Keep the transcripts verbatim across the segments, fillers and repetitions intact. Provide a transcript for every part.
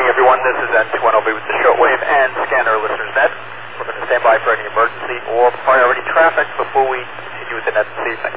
everyone. This is N two one O B with the shortwave and scanner listeners net. We're going to stand by for any emergency or priority traffic before we continue with the net this evening.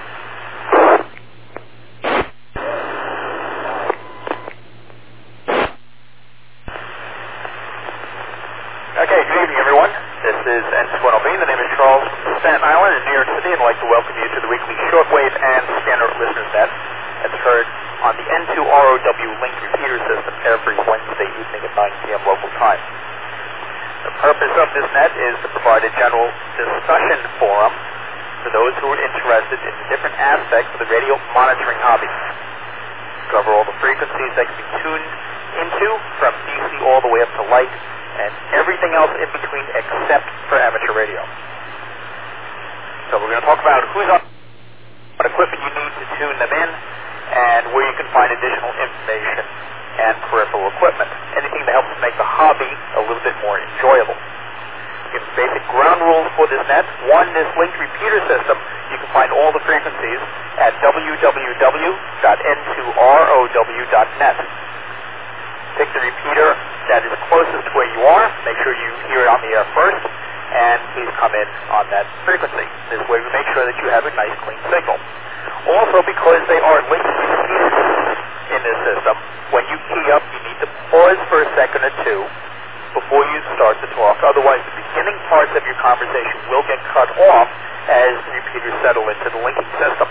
Okay, good evening, everyone. This is N two one O B. The name is Charles from Staten Island in New York City, and I'd like to welcome you to the weekly shortwave and scanner listeners net. It's heard on the N two R O W link repeater system every Wednesday evening at nine p m local time. The purpose of this net is to provide a general discussion forum for those who are interested in the different aspects of the radio monitoring hobby. Cover all the frequencies that can be tuned into, from D C all the way up to light, and everything else in between except for amateur radio. So we're going to talk about who's on, what equipment you need to tune them in, and where you can find additional information and peripheral equipment. Anything that helps make the hobby a little bit more enjoyable. Give basic ground rules for this net. One, this linked repeater system, you can find all the frequencies at w w w dot n two r o w dot net. Pick the repeater that is closest to where you are. Make sure you hear it on the air first, and please come in on that frequency. This way we make sure that you have a nice clean signal. Also, because they are linked repeaters in this system, when you key up, you need to pause for a second or two before you start to talk. Otherwise, the beginning parts of your conversation will get cut off as the repeaters settle into the linking system.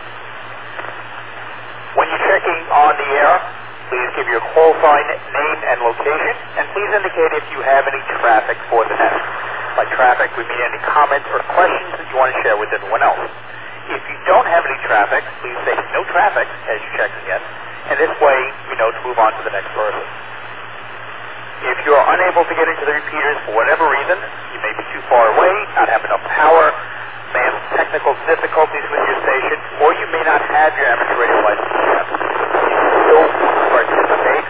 When you're checking on the air, please give your call sign, name, and location, and please indicate if you have any traffic for the net. By traffic, we mean any comments or questions that you want to share with everyone else. If you don't have any traffic, please say no traffic as you check again, and this way we know to move on to the next person. If you are unable to get into the repeaters for whatever reason, you may be too far away, not have enough power, may have technical difficulties with your station, or you may not have your amateur radio license yet. You can still participate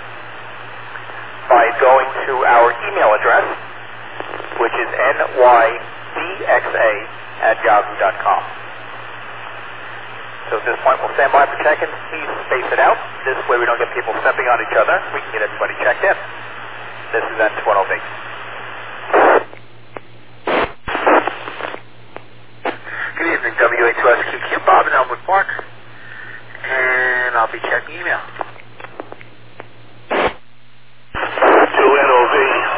by going to our email address, which is n y d x a at yahoo dot com. So at this point, we'll stand by for check-ins. Please space it out. This way we don't get people stepping on each other. We can get everybody checked in. This is N two one O B. Good evening, W A two S Q Q, Bob in Elmwood Park. And I'll be checking email. To N O V.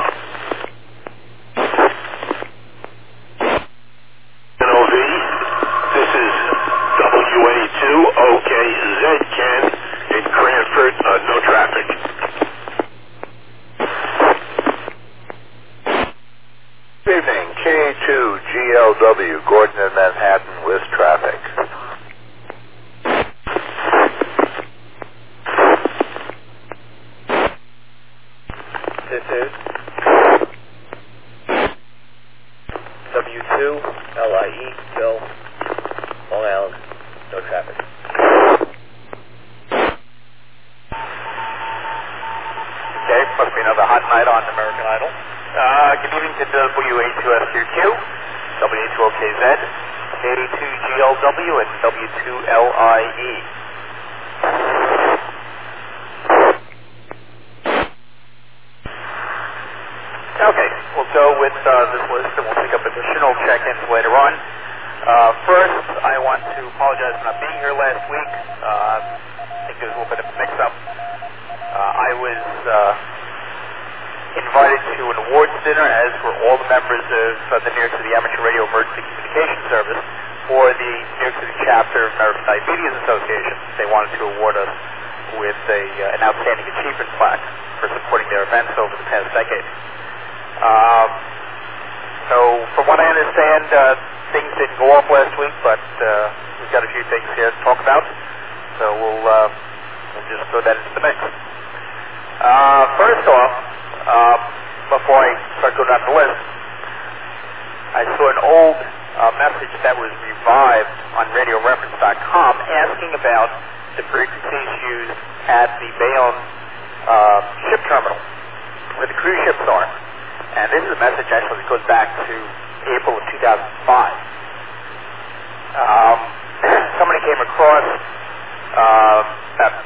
N O V, this is W A two O K Z Ken in Cranford, uh, no traffic. Good evening, K two G L W, Gordon in Manhattan with traffic. This is W two L I E, Bill, Long Island, no traffic. Okay, must be another hot night on American Idol. Uh, good evening to W A two S Q Q, W A two O K Z, K two G L W, and W two L I E. Okay, we'll go with uh, this list and we'll pick up additional check-ins later on. Uh, first, I want to apologize for not being here last week. Uh, I think there was a little bit of a mix-up. Uh, I was uh, invited to an awards dinner, as were all the members of uh, the New York City Amateur Radio Emergency Communication Service for the New York City chapter of American Diabetes Association. They wanted to award us with a, uh, an outstanding achievement plaque for supporting their events over the past decade. Um, so, from what I understand, uh, things didn't go off last week, but uh, we've got a few things here to talk about. So we'll, uh, we'll just throw that into the mix. Uh, first off, uh, before I start going down the list, I saw an old uh, message that was revived on radio reference dot com asking about the frequencies used at the Bayonne uh, ship terminal, where the cruise ships are. And this is a message actually that goes back to April of two thousand five. Um, somebody came across uh, about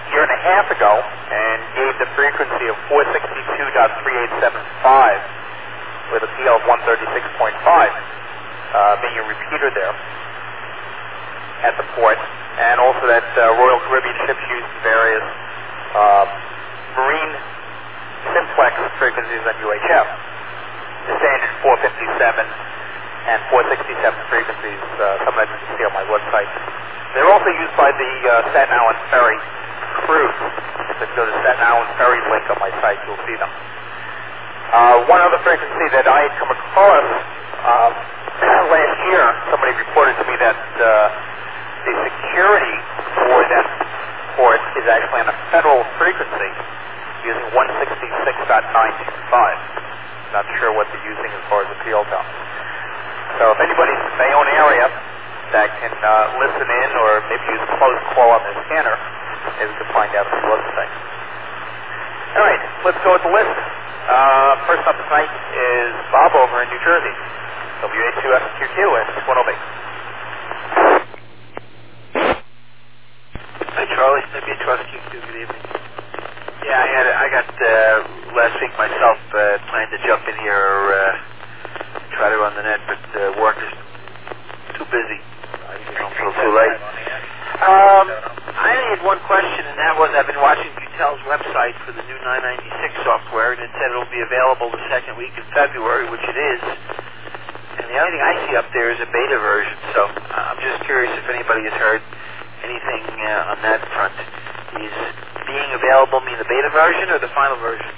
year and a half ago and gave the frequency of four sixty-two point three eight seven five with a P L of one thirty-six point five, uh, being a repeater there at the port, and also that uh, Royal Caribbean ships used various uh, marine simplex frequencies on U H F, the standard four fifty-seven and four sixty-seven frequencies, uh, some of that you can see on my website. They're also used by the uh, Staten Island Ferry crew. If you go to Staten Island Ferry link on my site, you'll see them. Uh, one other frequency that I had come across uh, last year, somebody reported to me that uh, the security for that port is actually on a federal frequency using one sixty-six point nine two five. Not sure what they're using as far as the field goes. So if anybody's in the Bayonne area that can uh, listen in or maybe use closed call on their scanner, maybe we can find out a few other things. All right, let's go with the list. Uh, first up tonight is Bob over in New Jersey, W A two S Q Q and one oh eight. Hi, Charlie. W A two S Q Q. Good evening. Yeah, I had I got uh, last week myself uh, planned to jump in here, uh, try to run the net, but uh, work is too busy. I didn't know until too late. Um, I only had one question, and that was I've been watching Butel's website for the new nine ninety-six software, and it said it'll be available the second week in February, which it is. And the only thing I see up there is a beta version, so I'm just curious if anybody has heard anything uh, on that front. Is being available mean the beta version or the final version?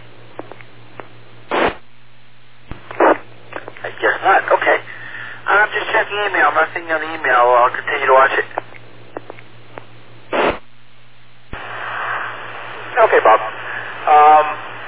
I guess not. Okay. I'm just checking email. I'm not thinking on the email. I'll continue to watch it. Okay, Bob. Um,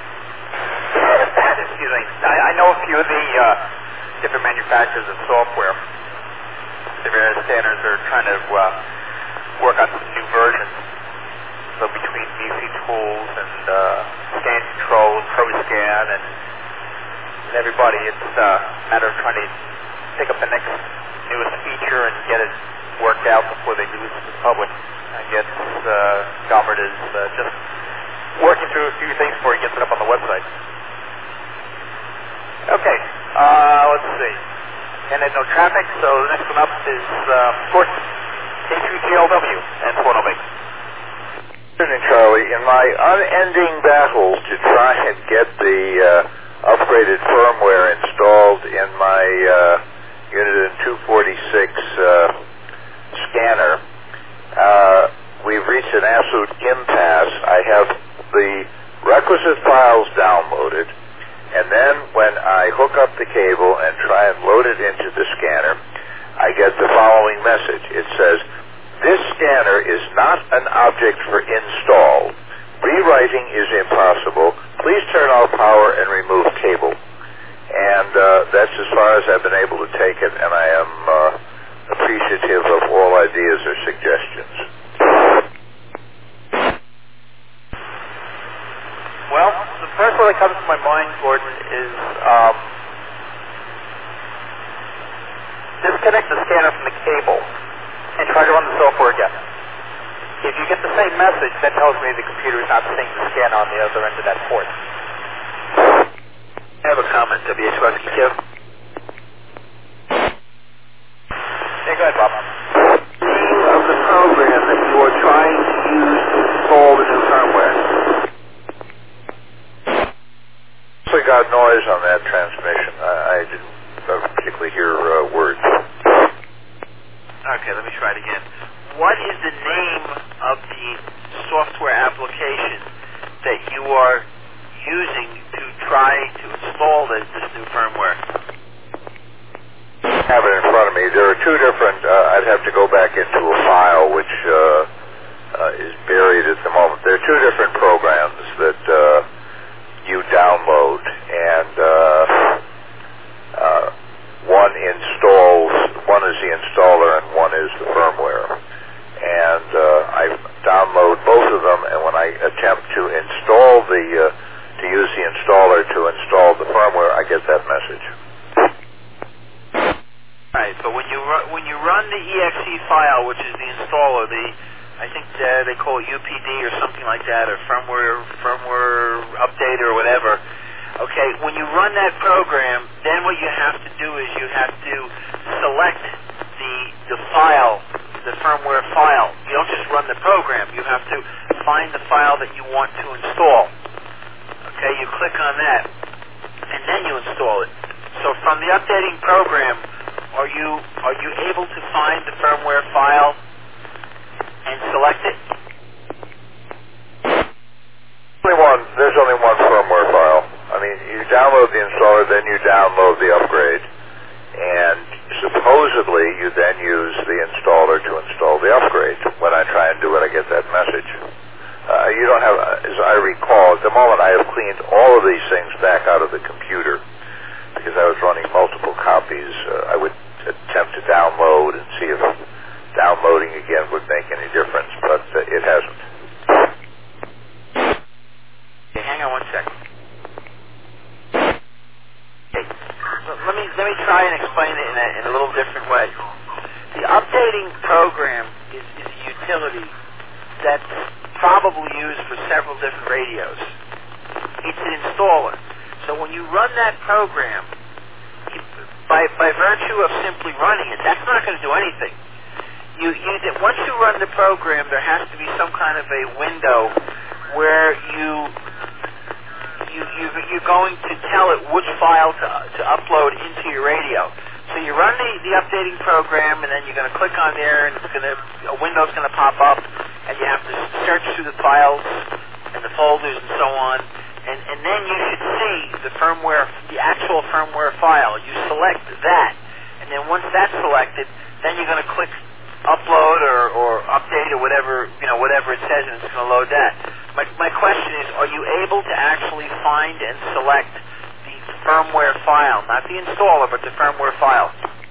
excuse me. I, I know a few of the uh, different manufacturers of software. The various standards are trying to uh, work on some new versions. So between B C Tools and uh, Scan Control, ProScan, and, and everybody, it's uh, a matter of trying to pick up the next newest feature and get it worked out before they release it to the public. I guess uh, Gommert is uh, just working through a few things before he gets it up on the website. Okay, uh, let's see. And there's no traffic, so the next one up is uh, Gordon, K two G L W, and one oh eight. Charlie, in my unending battles to try and get the uh, upgraded firmware installed in my uh, Uniden two forty-six uh, scanner, uh, we've reached an absolute impasse. I have the requisite files downloaded, and then when I hook up the cable and try and load it into the scanner, I get the following message. It says, "This scanner is not an object for install. Rewriting is impossible. Please turn off power and remove cable." And uh, that's as far as I've been able to take it, and I am uh, appreciative of all ideas or suggestions. Well, the first one that comes to my mind, Gordon, is um, disconnect the scanner from the cable and try to run the software again. If you get the same message, that tells me the computer is not seeing the scanner on the other end of that port. I have a comment, W H two S Q Q. Yeah, go ahead, Bob. The name of the program that you are trying to use to install the new firmware. We got noise on that transmission. I, I didn't uh, particularly hear uh, words. Okay, let me try it again. What is the name of the software application that you are using to try to install this, this new firmware? I have it in front of me. There are two different, uh, I'd have to go back into a file which uh, uh, is buried at the moment. There are two different programs that uh, you download, and uh, uh, one installs, one is the installer and one is the firmware. And uh, I download both of them, and when I attempt to install the, uh, to use the installer to install the firmware, I get that message. Right, but when you run, when you run the E X E file, which is the installer, the I think uh, they they call it U P D or something like that, or firmware firmware update or whatever. Okay, when you run that program, then what you have to do is you have to select the the file, the firmware file. You don't just run the program. You have to find the file that you want to install. Okay, you click on that, and then you install it. So from the updating program, are you are you able to find the firmware file and select it? Only one. There's only one firmware file. I mean, you download the installer, then you download the upgrade, and supposedly you then use the installer to install the upgrade. When I try and do it, I get that message. Uh, you don't have, as I recall, at the moment I have cleaned all of these things back out of the computer because I was running multiple copies. Uh, I would attempt to download and see if downloading again would make any difference, but uh, it hasn't. Okay, hang on one second. Okay, let me let me try and explain it in a, in a little different way. The updating program is, is a utility that's probably used for several different radios. It's an installer. So when you run that program, you, by by virtue of simply running it, that's not going to do anything. You, you once you run the program, there has to be some kind of a window where you you, you you're going to tell it which file to to upload into your radio. So you run the, the updating program, and then you're going to click on there, and it's going to a window's going to pop up, and you have to search through the files and the folders and so on, and and then you should see the firmware, the actual firmware file. You select that, and then once that's selected, then you're going to click upload or, or update or whatever you know whatever it says, and it's going to load that. My my question is, are you able to actually find and select the firmware file, not the installer, but the firmware file?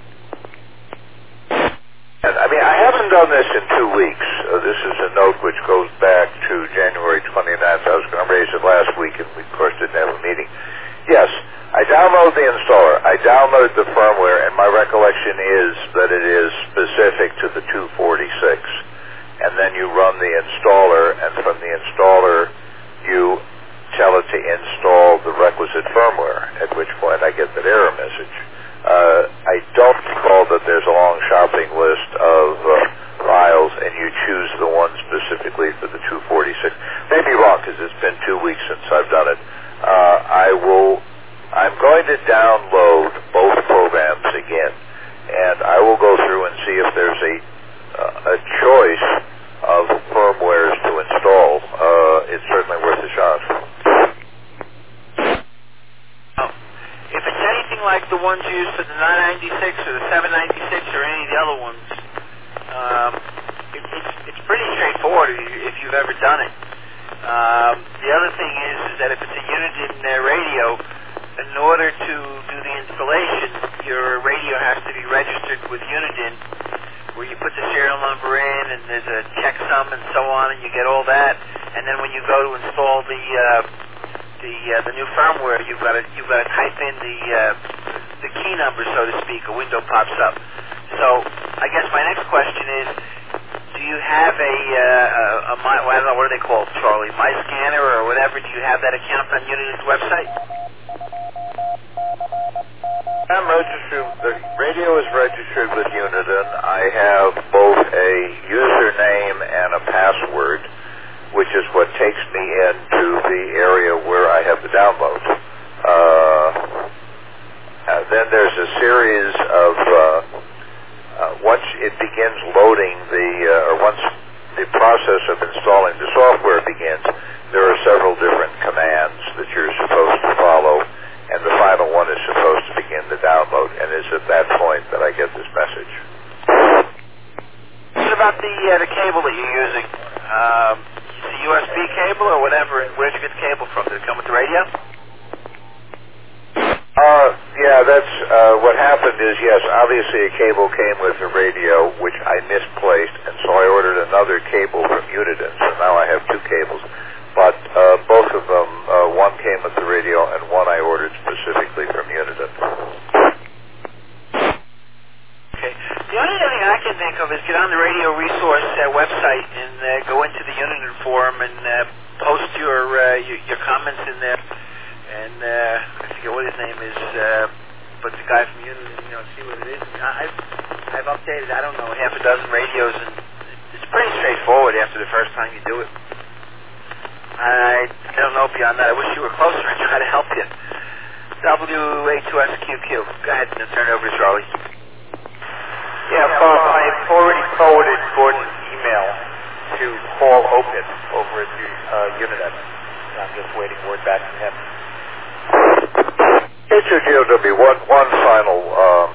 I mean, I haven't done this in two weeks. Uh, this is a note which goes back to January twenty-ninth. I was going to raise it last week, and we, of course, didn't have a meeting. Yes, I download the installer. I download the firmware, and my recollection is that it is specific to the two forty-six. And then you run the installer, and from the installer, you tell it to install the requisite firmware, at which point I get that error message. Uh, I don't recall that there's a long shopping list of uh, files, and you choose the one specifically for the two forty-six. Maybe wrong, because it's been two weeks since I've done it. Uh, I will, I'm going to download both programs again, and I will go through and see if there's a, uh, a choice of firmwares to install. Uh, it's certainly worth a shot. If it's anything like the ones used for the nine ninety-six or the seven ninety-six or any of the other ones, um, it, it's, it's pretty straightforward if, you, if you've ever done it. Um, the other thing is, is that if it's a Uniden uh, radio, in order to do the installation, your radio has to be registered with Uniden, where you put the serial number in, and there's a checksum and so on, and you get all that. And then when you go to install the uh, the uh, the new firmware, you've got to you've got to type in the uh, the key number, so to speak. A window pops up. So I guess my next question is, do you have a uh, a, a my, I don't know, what are they called, Charlie? My Scanner or whatever? Do you have that account on Uniden's website? I'm registered. The radio is registered with Uniden. I have both a username and a password, which is what takes me into the area where I have the download. Uh, and then there's a series of, uh, uh, once it begins loading the, uh, or once the process of installing the software begins, there are several different commands that you're supposed to follow, and the final one is supposed to begin the download, and it's at that point that I get this message. What about the uh, the cable that you're using? Um, it's a U S B cable or whatever. Where'd you get the cable from? Did it come with the radio? Uh, yeah, that's, uh, what happened is, yes, obviously a cable came with the radio, which I misplaced, and so I ordered another cable from Uniden, so now I have two cables. But, uh, both of them, uh, one came with the radio, and one I ordered specifically from Uniden. Okay. The only other thing I can think of is get on the Radio Resource uh, website and uh, go into the comments in there, and uh, I forget what his name is, uh, but the guy from Unity, you know, see what it is. I, I've, I've updated, I don't know, half a dozen radios, and it's pretty straightforward after the first time you do it. I don't know beyond that. I wish you were closer and try to help you. W A two S Q Q. Go ahead and turn it over to Charlie. Yeah, Bob, I've already forwarded Gordon's email to Paul Opitz over at the uh, Uninet. I'm just waiting word back from him. K two G O W, one, one final, um,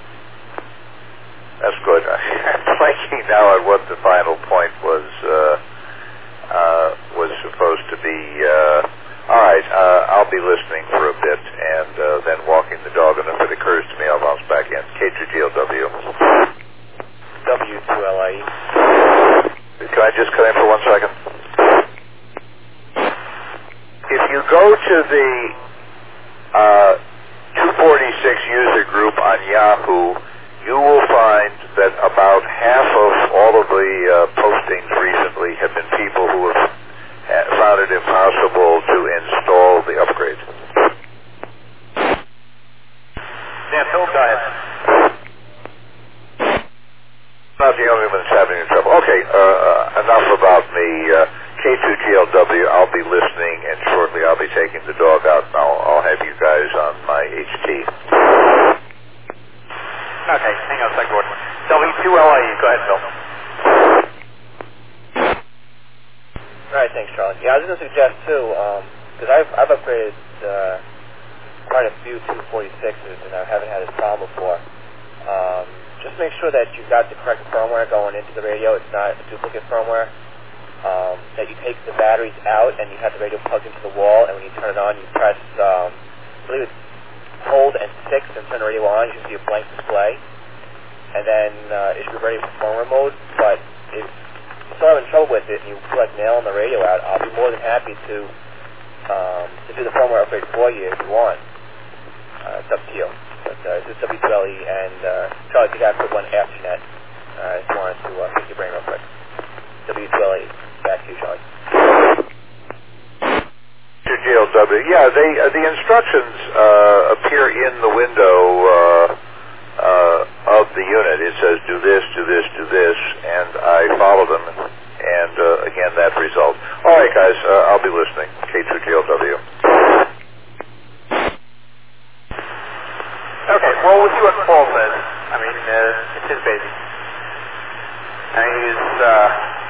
that's good. I'm blanking now on what the final point was, uh, uh, was supposed to be. Uh, all right, uh, I'll be listening for a bit and uh, then walking the dog, and if it occurs to me, I'll bounce back in. K two G O W. W two L I E. Can I just cut in for one second? If you go to the uh, two forty-six user group on Yahoo, you will find that about half of all of the uh, postings recently have been people who have found it impossible to install the upgrade. Yeah, Phil, go ahead. Not the only one that's having any trouble. Okay, uh, enough about me. Uh, K two G L W, I'll be listening, and shortly I'll be taking the dog out, and I'll, I'll have you guys on my H T. Okay, hang on a second, Gordon. W two L I E, go ahead, Phil. All right, thanks, Charlie. Yeah, I was going to suggest, too, because um, I've, I've upgraded uh, quite a few two forty-sixes, and I haven't had this problem before. Um, just make sure that you've got the correct firmware going into the radio. It's not a duplicate firmware. Um, that you take the batteries out, and you have the radio plugged into the wall, and when you turn it on, you press, um, I believe it's hold and six, and turn the radio on. You should see a blank display. And then uh, it should be ready for firmware mode, but if you're still having trouble with it and you feel like nailing the radio out, I'll be more than happy to um, to do the firmware upgrade for you if you want. Uh, it's up to you. But uh, this is W two L E, and uh, Charlie, you got to put one after net. Uh, I just wanted to uh, pick your brain real quick. W two L E, back to you, Charlie. To G L W, yeah, they, uh, the instructions uh, appear in the window uh, uh, of the unit. It says do this, do this, do this, and I follow them, and uh, again, that result. All right, guys, uh, I'll be listening. K two G L W. Okay, well, we'll see what Paul says. I mean, uh, it's his baby. And he's uh,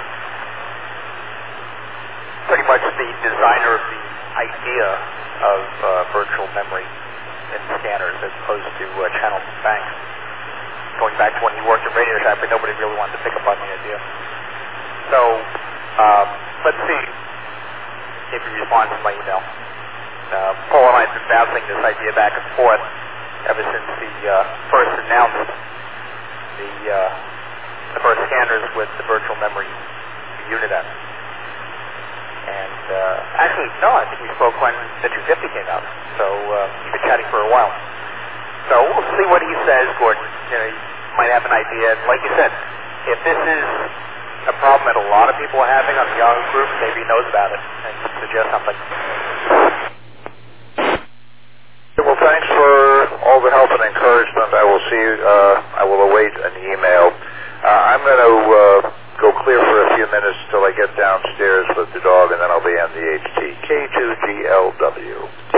pretty much the designer of the idea of uh, virtual memory in scanners as opposed to uh, channel banks. Going back to when he worked at Radio Shack, but nobody really wanted to pick up on the idea. So, um, let's see if he responds to my email. Uh, Paul and I have been bouncing this idea back and forth ever since he uh, first announced the, uh, the first scanners with the virtual memory Uninet. And uh, actually, no, I think we spoke when the two fifty came out. So uh, we've been chatting for a while. So we'll see what he says, Gordon. You know, he might have an idea. Like you said, if this is a problem that a lot of people are having on the Yahoo group, maybe he knows about it and can suggest something. Well, thanks for all the help and encouragement. I will see. Uh, I will await an email. Uh, I'm going to uh, go clear for a few minutes till I get downstairs with the dog, and then I'll be on the H T. K two G L W.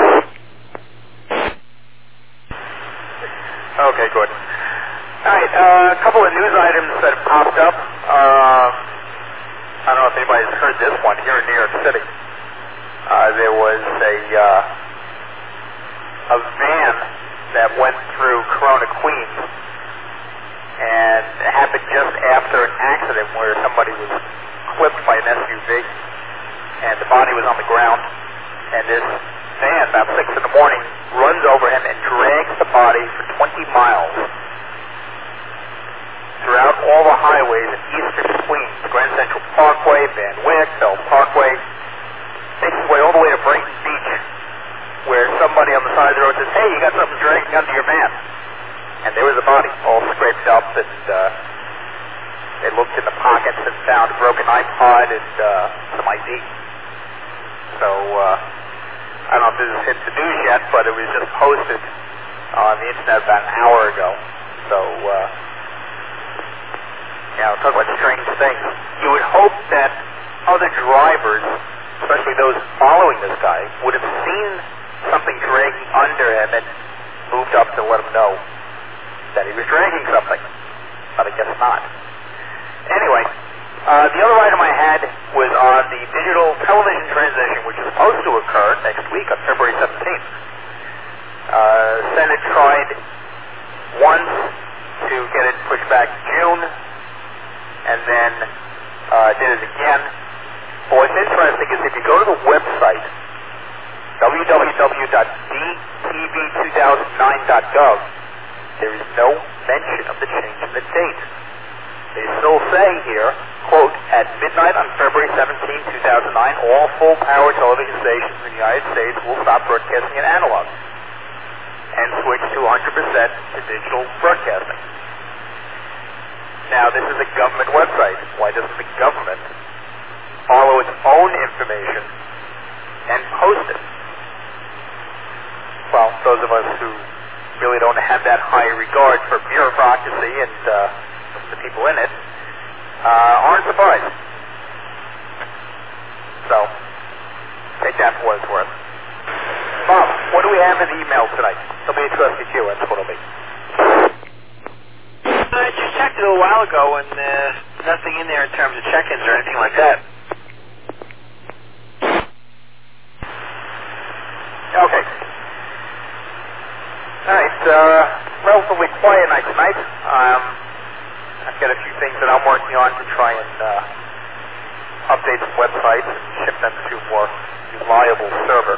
Okay, good. All right, uh, a couple of news items that have popped up. Uh, I don't know if anybody's heard this one here in New York City. Uh, there was a uh, a van that went through Corona, Queens, and it happened just after an accident where somebody was clipped by an S U V, and the body was on the ground, and this van, about six in the morning, runs over him and drags the body for twenty miles throughout all the highways in eastern Queens, Grand Central Parkway, Van Wyck, Bell Parkway, makes his way all the way to Brighton Beach, where somebody on the side of the road says, hey, you got something dragging under your van. And there was a body all scraped up, and uh, they looked in the pockets and found a broken iPod and uh, some I D. So uh, I don't know if this has hit the news yet, but it was just posted on the internet about an hour ago. So, uh, you know, talk about strange things. You would hope that other drivers, especially those following this guy, would have seen something dragging under him and moved up to let him know that he was dragging something. But I guess not. Anyway, uh, the other item I had was on the digital television transition, which is supposed to occur next week on February seventeenth. Uh, Senate tried once to get it pushed back to June, and then uh, did it again. But what's interesting is if you go to the website, w w w dot d t v two thousand nine dot gov, there is no mention of the change in the date. They still say here, quote, at midnight on February seventeenth, two thousand nine, all full-power television stations in the United States will stop broadcasting in analog and switch to one hundred percent to digital broadcasting. Now, this is a government website. Why doesn't the government follow its own information and post it? Well, those of us who really don't have that high regard for bureaucracy and uh, the people in it uh, aren't surprised. So, take that for what it's worth. Bob, what do we have in the email tonight? It'll be interesting to you, that's what it'll be. I just checked it a while ago, and uh, nothing in there in terms of check-ins or anything like that. Okay. All right, uh, relatively quiet night tonight. Um, I've got a few things that I'm working on to try and uh, update some websites and ship them to a more reliable server.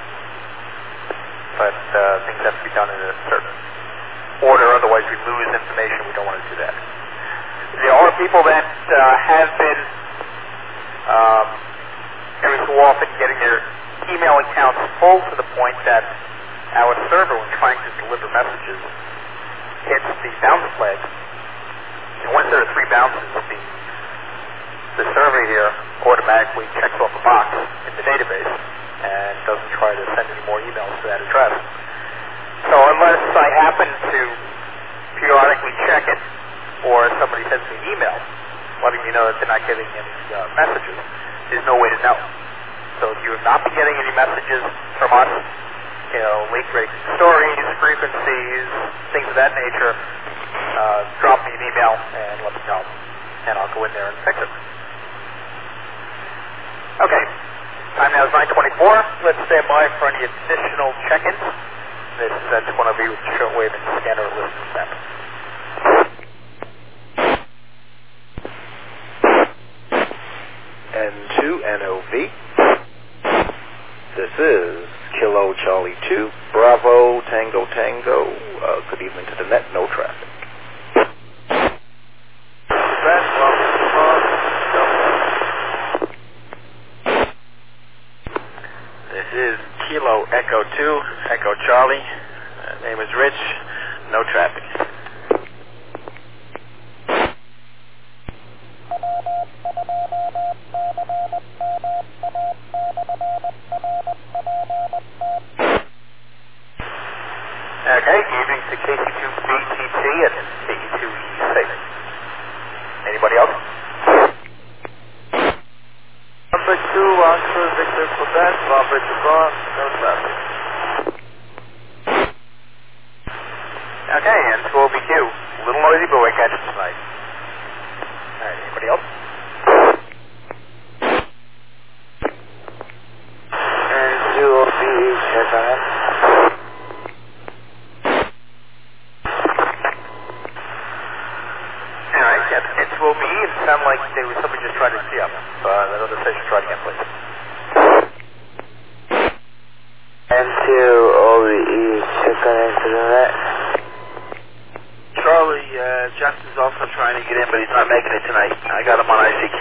But uh, things have to be done in a certain order, otherwise we lose information. We don't want to do that. There are people that uh, have been um, every so often getting their email accounts full to the point that our server, when trying to deliver messages, hits the bounce flag. And once there are three bounces, the, the server here automatically checks off a box in the database and doesn't try to send any more emails to that address. So unless I happen to periodically check it, or somebody sends me an email letting me know that they're not getting any uh, messages, there's no way to know. So if you have not been getting any messages from us, you know, late-breaking stories, frequencies, things of that nature, uh, drop me an email and let me know, and I'll go in there and fix it. Okay, time now is nine twenty-four. Let's stand by for any additional check-ins. This is N two O V with shortwave and scanner listening map. N two N O V. This is Kilo Charlie two, Bravo Tango Tango. Uh, good evening to the net, no traffic. This is Kilo Echo two, Echo Charlie. Uh, name is Rich, no traffic. Okay, evening to K C two B T T and K E two E C. Anybody else? Number two, Oxford Victor Quebec, Bob Richard Bond, no traffic. Okay, and two O B Q. A little noisy, but we'll catch it tonight. Alright, anybody else? And two O B, check on it. Alright, yeah, it will be. It sounded like there was somebody just trying to see up. Uh, another station, try it again, please. And two O B E, check on internet. Charlie, uh, Justin's also trying to get in, but he's not making it tonight. I got him on I C Q.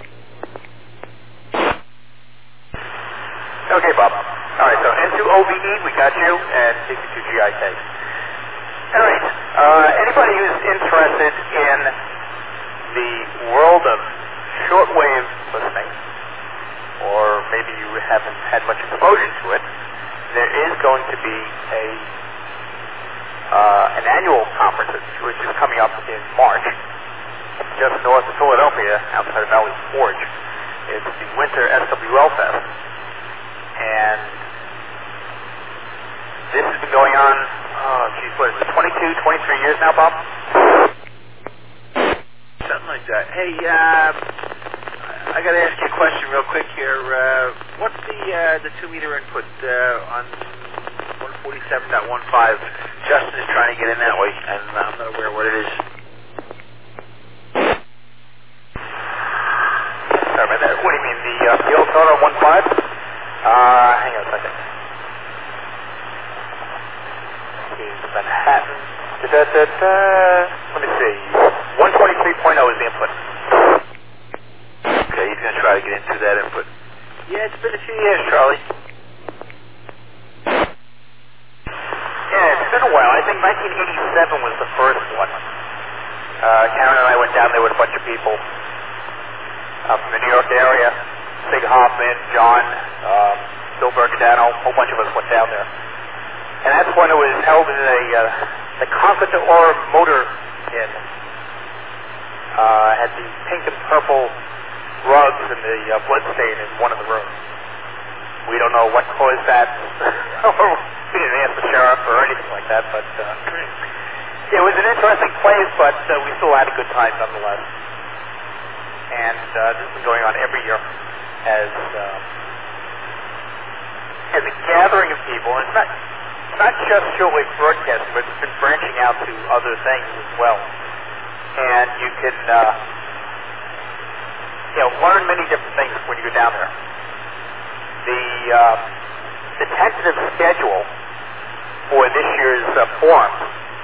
Okay, Bob. Alright, so N two O V E, we got you, and K C two G I K. Alright, uh, anybody who's interested in the world of shortwave listening, or maybe you haven't had much exposure to it, there is going to be a uh, an annual conference which is coming up in March, just north of Philadelphia, outside of Valley Forge. It's the Winter S W L Fest, and this has been going on, oh geez, what is it, twenty-two, twenty-three years now, Bob? Something like that. Hey, uh, I got to ask you a question real quick here. Uh, what's the uh, the two meter input uh, on one forty-seven point fifteen? Justin is trying to get in that way, and I'm not aware what it is. Sorry about that. What do you mean, the uh, the old toner one five? Uh, hang on a second. Here's Manhattan. Da, da, da, da. Let me see. one twenty-three point oh is the input. Okay, he's going to try to get into that input. Yeah, it's been a few years, Charlie. Yeah, it's been a while. I think nineteen eighty-seven was the first one. Uh, Karen and I went down there with a bunch of people uh, from the New York area. Sig Hoffman, John, um, Bill Bergadano, a whole bunch of us went down there. And that's when it was held in a, uh, the Concord Or Motor Inn. Uh, had the pink and purple rugs and the uh, blood stain in one of the rooms. We don't know what caused that. We didn't ask the sheriff or anything like that, but uh, it was an interesting place, but uh, we still had a good time nonetheless. And uh, this has been going on every year as uh, as a gathering of people. And it's not not just shortwave broadcasting, but it's been branching out to other things as well. And you can uh, you know learn many different things when you go down there. The uh, the tentative schedule for this year's uh, forum.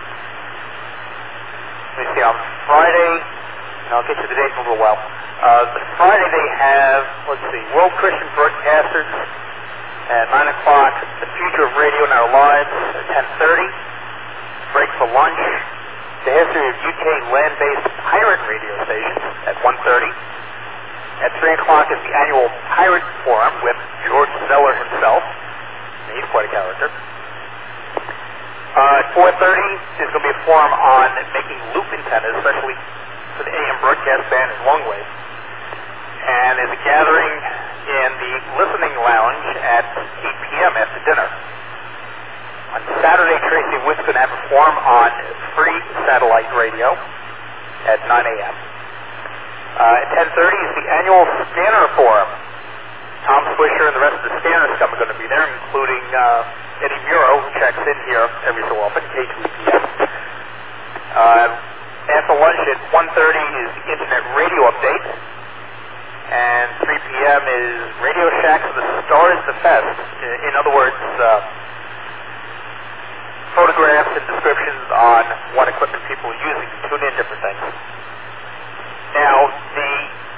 Let me see, on Friday, and I'll get you the date in a little while. Uh, the Friday they have, let's see, World Christian Broadcasters at nine o'clock, The Future of Radio in Our Lives at ten thirty, break for lunch, The History of U K Land-Based Pirate Radio Stations at one thirty. At three o'clock is the annual Pirate Forum with George Zeller himself. He's quite a character. Uh, at four thirty, there's going to be a forum on making loop antennas, especially for the A M broadcast band and long wave. And there's a gathering in the listening lounge at eight p.m. after dinner. On Saturday, Tracy Wood's going to have a forum on free satellite radio at nine a.m. Uh, at ten thirty is the annual Scanner Forum. Tom Swisher and the rest of the Scanners are going to be there, including uh, Eddie Muro, who checks in here every so often, K two E P M. Uh, after lunch at one thirty is the Internet Radio Update, and three p.m. is Radio Shack of the Stars the Fest. In, in other words, uh, photographs and descriptions on what equipment people are using to tune in different things. Now, the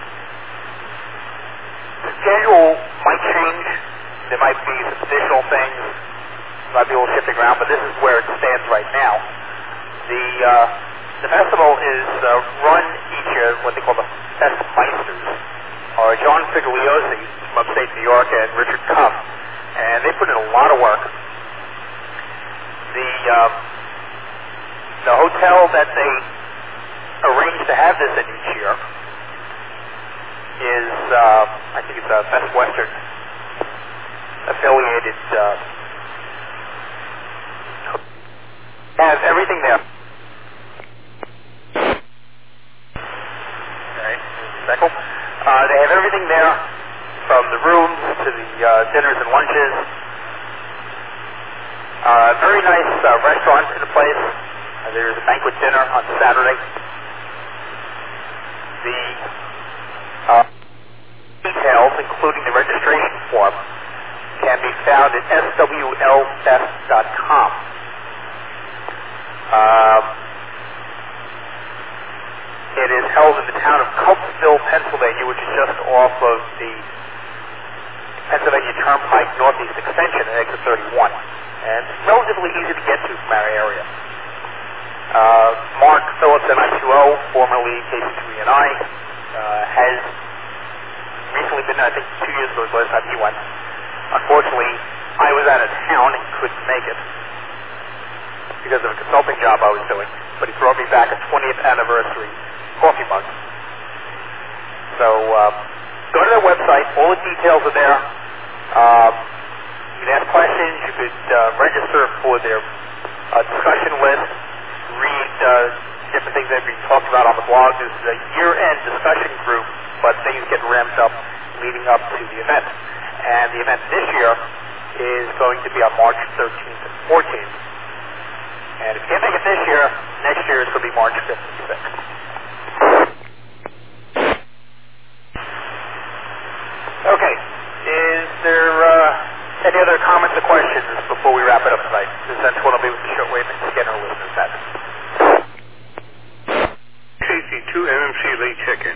schedule might change. There might be some additional things. There might be a little shifting around, but this is where it stands right now. The uh, the festival is uh, run each year what they call the Festmeisters, or John Figliozzi from upstate New York and Richard Cuff, and they put in a lot of work. The uh, the hotel that they arranged to have this in each year is, uh, I think it's a Best Western affiliated, uh, has everything there. Okay, second. Uh, they have everything there, from the rooms to the uh, dinners and lunches. Uh, very nice uh, restaurant in the place. Uh, there's a banquet dinner on Saturday. The uh, details, including the registration form, can be found at S W L fest dot com. Um, it is held in the town of Coatesville, Pennsylvania, which is just off of the Pennsylvania Turnpike Northeast Extension at exit thirty-one. And it's relatively easy to get to from our area. Uh, Mark Phillips, N I two O, formerly K C two E and I, uh, has recently been, I think two years ago was the last time he went. Unfortunately, I was out of town and couldn't make it because of a consulting job I was doing, but he brought me back a twentieth anniversary coffee mug. So um, go to their website. All the details are there. Um, you can ask questions. You could uh, register for their uh, discussion list, read uh, different things that we talked about on the blog. This is a year-end discussion group, but things get ramped up leading up to the event. And the event this year is going to be on March thirteenth and fourteenth. And if you can't make it this year, next year it's going to be March fifth and sixth. Okay. Is there uh, any other comments or questions before we wrap it up tonight? This is N two one oh B with the shortwave and Scanner listeners net. C C two M M C late check-in.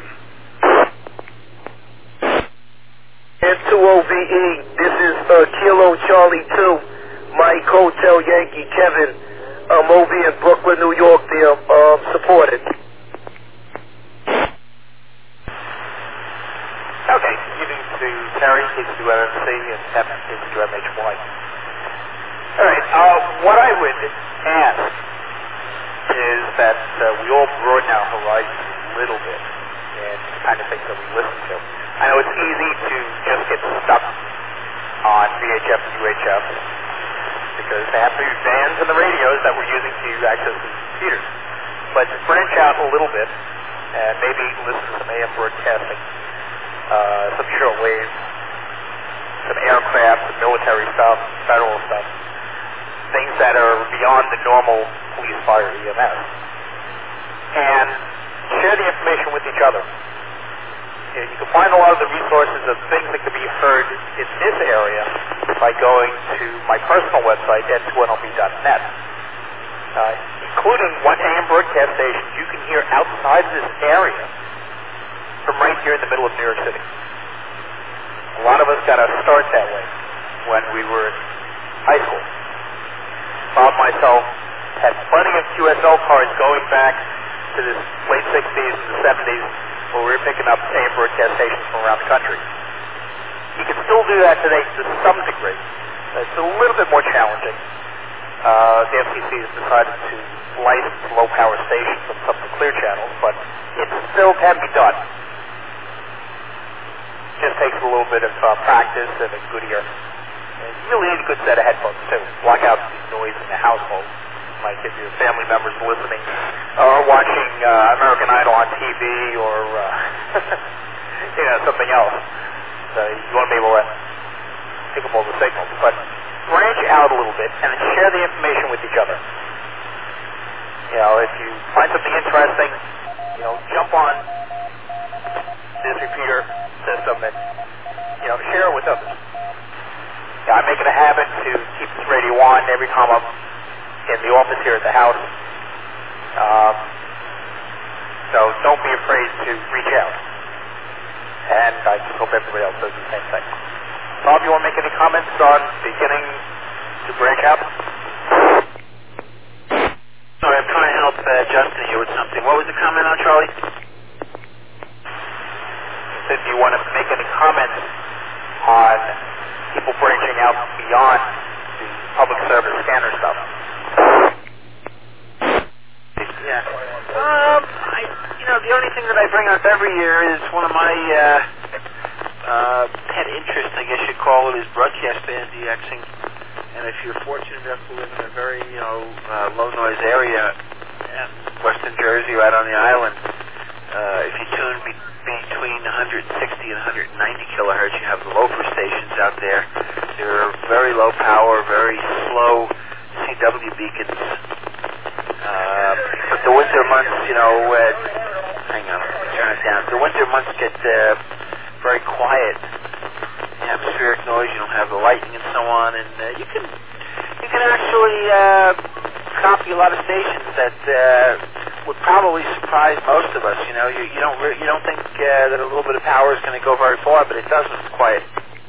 N two O B E, this is uh, Kilo Charlie two, Mike Hotel Yankee Kevin. I'm over in Brooklyn, New York. They're um, supported. Okay, giving to Terry, K C two M M C, and Kevin, K C two M H Y. All right, uh, what I would ask is that uh, we all broaden our horizons a little bit and the kind of things that we listen to. I know it's easy to just get stuck on V H F and U H F because they have to be bands and the radios that we're using to access the computers. But to branch out a little bit and maybe listen to some A M broadcasting, uh, some shortwave, some aircraft, some military stuff, federal stuff, things that are beyond the normal police, fire, E M S, and share the information with each other. You know, you can find a lot of the resources of things that can be heard in this area by going to my personal website, N two one O B dot net, uh, including what A M broadcast stations you can hear outside this area from right here in the middle of New York City. A lot of us got our start that way when we were in high school. Bob and myself had plenty of Q S L cards going back to the late sixties and the seventies where we were picking up A M broadcast stations from around the country. You can still do that today to some degree. It's a little bit more challenging. Uh, the F C C has decided to license low-power stations on some of the clear channels, but it still can be done. Just takes a little bit of uh, practice and a good ear. And you really need a good set of headphones, too. Block out the noise in the household. Like if your family members listening or watching uh, American Idol on T V or uh, you know, something else. So you want to be able to pick up all the signals. But branch out a little bit and then share the information with each other. You know, if you find something interesting, you know, jump on this repeater system and, you know, share it with others. You know, I make it a habit to keep this radio on every time I'm in the office here at the house. Um, so don't be afraid to reach out. And I just hope everybody else does the same thing. Bob, you want to make any comments on beginning to branch out? Sorry, I'm trying to help uh, Justin here with something. What was the comment on, Charlie? He said, do you want to make any comments on people branching out beyond the public service scanner stuff? Yeah. Um, I, you know, the only thing that I bring up every year is one of my uh, uh, pet interests, I guess you'd call it, is broadcast band DXing. And if you're fortunate enough to live in a very, you know, uh, low noise area, in Western Jersey, right on the island, uh, if you tune be between one sixty and one ninety kilohertz, you have the loafer stations out there. They're very low power, very slow C W beacons. Uh, but the winter months, you know, uh, hang on, let me turn it down. The winter months get uh, very quiet. Atmospheric noise, you don't have the lightning and so on, and uh, you can you can actually uh, copy a lot of stations that uh, would probably surprise most of us. You know, you, you don't re- you don't think uh, that a little bit of power is going to go very far, but it does when it's quiet.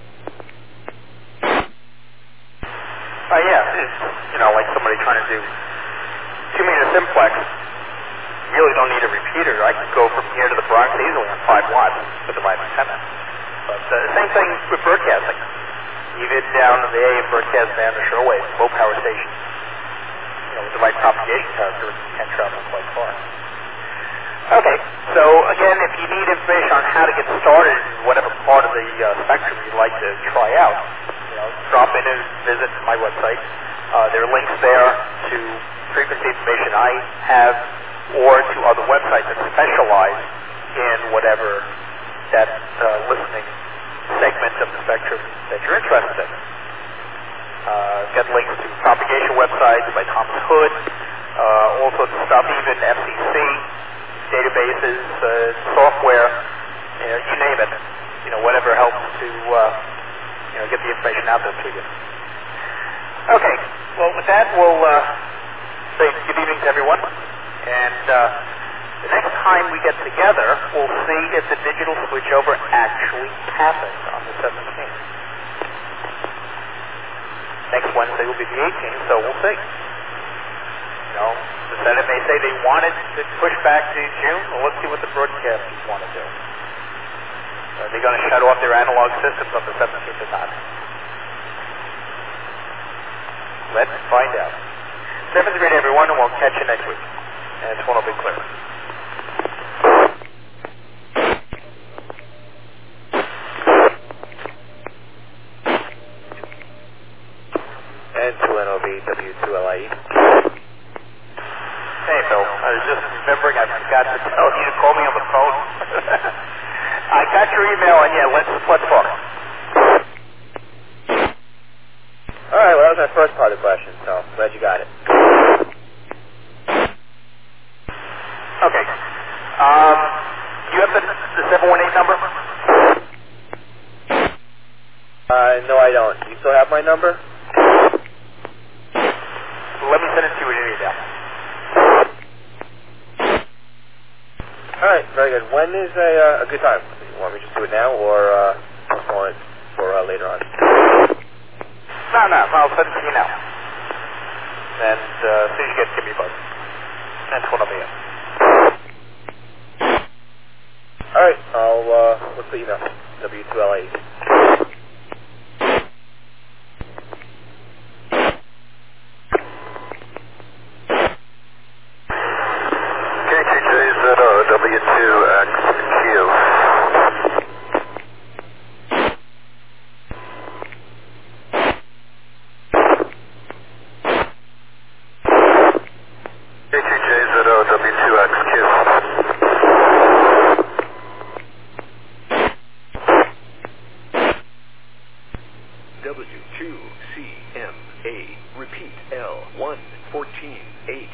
Uh, yeah, it's, you know, like somebody trying to do two meter simplex. You really don't need a repeater. I could go from here to the Bronx easily on five watts with my antenna. But uh, same thing with broadcasting. even down in the A M broadcast band, the shortwave, low power stations. You know, with the right propagation characteristics, can travel quite far. Okay, so again, if you need information on how to get started in whatever part of the uh, spectrum you'd like to try out, you know, drop in and visit my website. Uh, there are links there to frequency information I have or to other websites that specialize in whatever that uh, listening segment of the spectrum that you're interested in. Uh, get links to propagation websites by Thomas Hood, uh, all sorts of stuff, even F C C, databases, uh, software, you know, you name it. You know, whatever helps to uh, you know, get the information out there to you. Okay, well with that we'll uh, say good evening to everyone, and uh, the next time we get together we'll see if the digital switchover actually happens on the seventeenth. Next Wednesday will be the eighteenth, so we'll see. You know, the Senate may say they wanted to push back to June. Well, let's see what the broadcasters want to do. Are they going to shut off their analog systems on the seventeenth or not? Let's find out. seventh grade, everyone, and we'll catch you next week. And it's one will be clear. N two N O V W two L I E. Hey, Bill. I was just remembering I forgot to tell you to call me on the phone. I got your email, and yeah, let's let's talk. All right, well, that was my first part of the question, so glad you got it. Okay. Um, you have the, the seven one eight number? Uh, no, I don't. You still have my number? Let me send it to you in an email. All right, very good. When is a, uh, a good time? You want me to just do it now, or uh, postpone it for uh, later on? No, no, I'll send it to you now. And uh, as soon as you get it, give me a buzz. That's what I'll be in. All right, I'll, uh, what's the email? W two L I E. K T J Z O W two X Q. K T J Z O W two X Q. W two C M A. Repeat L one fourteen eight.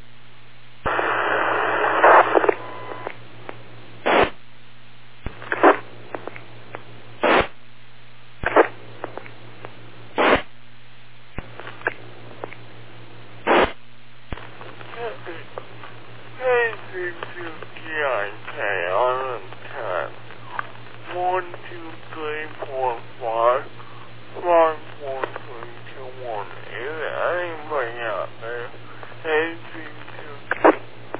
One, two, three, four, five, five, four, three, two, one. Is there anybody out there? Hey, three, two.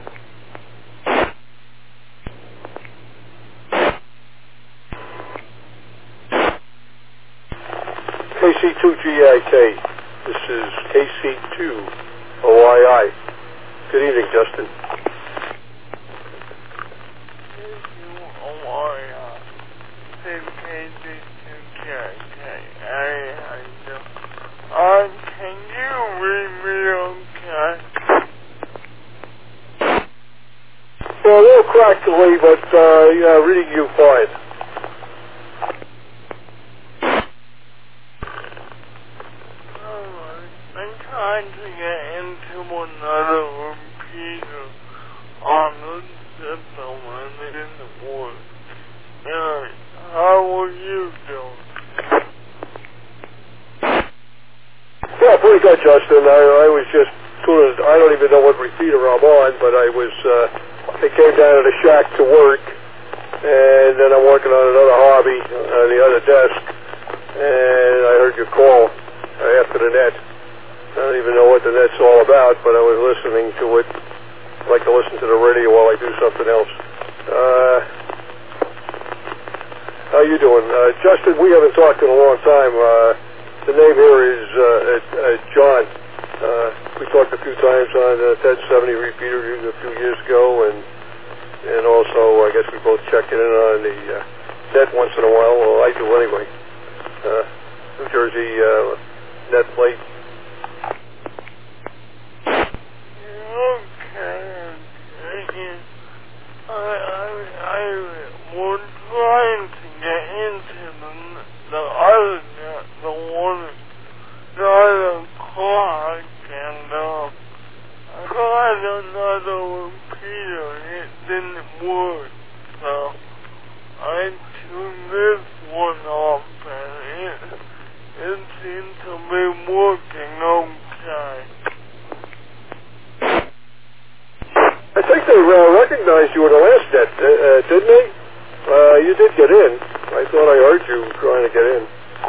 K C two G I K. This is K C two O I I. Good evening, Justin. Uh, can you read me okay? Well, a little crackly, but, uh, yeah, reading you fine. Alright, I'm trying to get into another repeater on the system and it didn't work. Alright, how are you doing? Yeah, pretty good, Justin. I, I was just sort of, I don't even know what repeater I'm on, but I was, uh, I came down to the shack to work, and then I'm working on another hobby on the other desk, and I heard your call uh, after the net. I don't even know what the net's all about, but I was listening to it. I like to listen to the radio while I do something else. Uh, how you doing? Uh, Justin, we haven't talked in a long time. Uh, the name here is uh, uh, John. Uh, we talked a few times on uh, Ted seventy repeater a few years ago, and and also I guess we both checked in on the uh, net once in a while. Well, I do anyway. Uh, New Jersey uh, net plate. Okay. I, I, I was trying to get into the, the other net, the one nine o'clock, and uh, I tried another repeater, it didn't work, so I tuned this one off, and it, it seemed to be working okay. I think they uh, recognized you in the last net, uh, didn't they? Uh, you did get in. I thought I heard you trying to get in.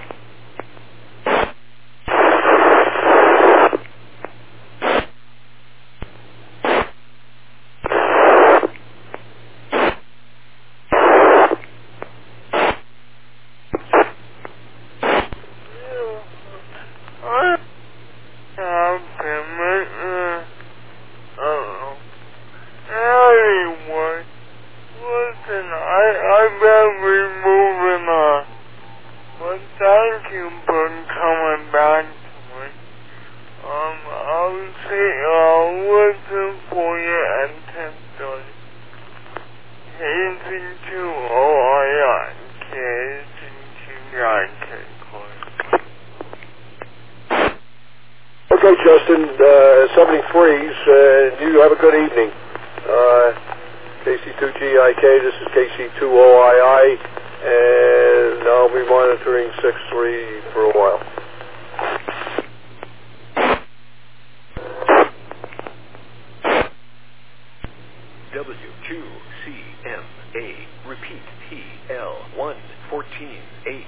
Okay, Justin, uh, somebody freeze, and uh, you have a good evening. Uh, K C two G I K, this is K C two O I I, and I'll be monitoring six three for a while. W two C M A, repeat, T L one fourteen eight.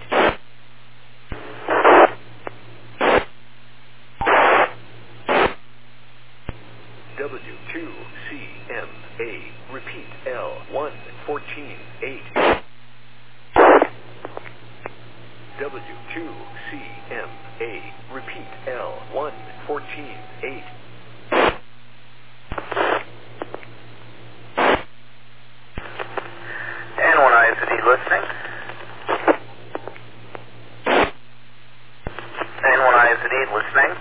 W two C M A, repeat, L one fourteen eight. W two C M A, repeat, L one fourteen eight. N one I Z D listening. N one I Z D listening.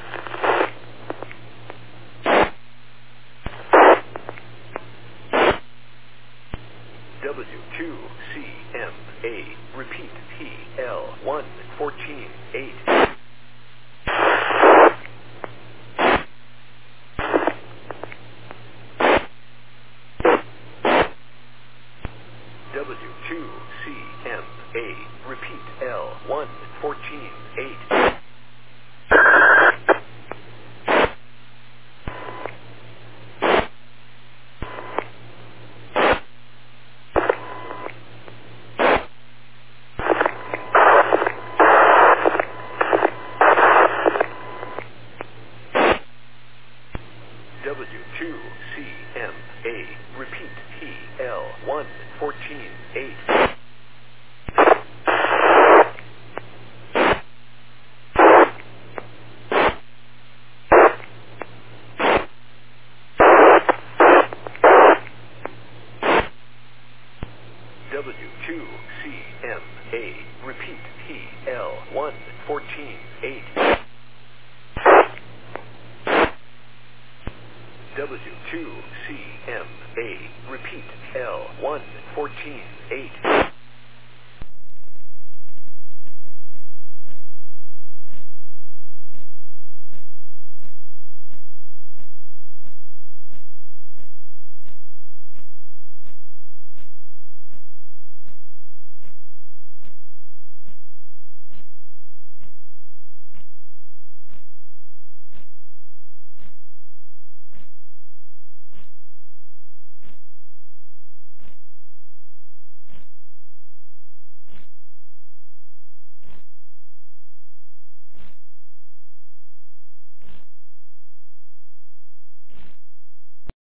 W two C M A, repeat, T L one fourteen eight. W two C M A, repeat, L one fourteen eight. W two C M A, repeat, T L one fourteen eight. W two C M A, repeat, T L one fourteen eight. W two C M A, repeat, L one fourteen eight.